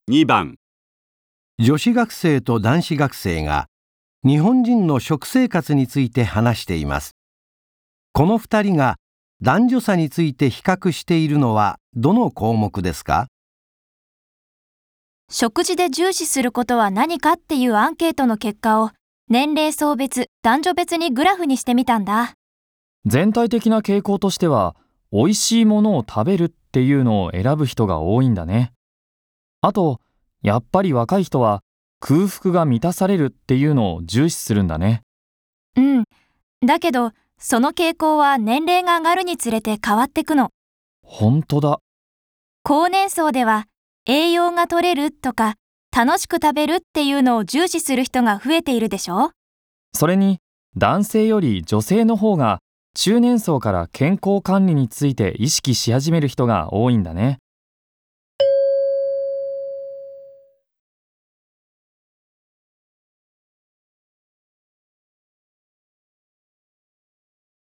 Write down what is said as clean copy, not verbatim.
2番、 女子学生と男子学生が日本人の食生活について話しています。この2人が男女差について比較しているのはどの項目ですか？ 食事で重視することは何かっていうアンケートの結果を年齢層別、男女別にグラフにしてみたんだ。 全体的な傾向としては、美味しいものを食べるっていうのを選ぶ人が多いんだね。あと、やっぱり若い人は空腹が満たされるっていうのを重視するんだね。 うん。だけど、その傾向は年齢が上がるにつれて変わってくの。 本当だ。 高年層では、栄養が取れるとか、楽しく食べるっていうのを重視する人が増えているでしょ？ それに、男性より女性の方が中年層から健康管理について意識し始める人が多いんだね。